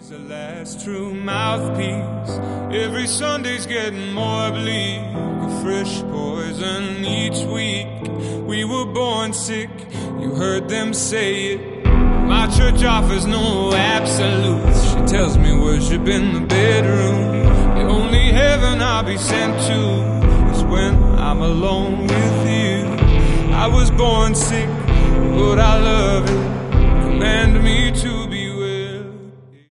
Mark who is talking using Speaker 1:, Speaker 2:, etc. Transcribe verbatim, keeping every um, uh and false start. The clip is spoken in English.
Speaker 1: He's the last true mouthpiece. Every Sunday's getting more bleak. A fresh poison each week. We were born sick, you heard them say it. My church offers no absolutes. She tells me worship in the bedroom. The only heaven I'll be sent to is when I'm alone with you. I was born sick, but I love it. Command me to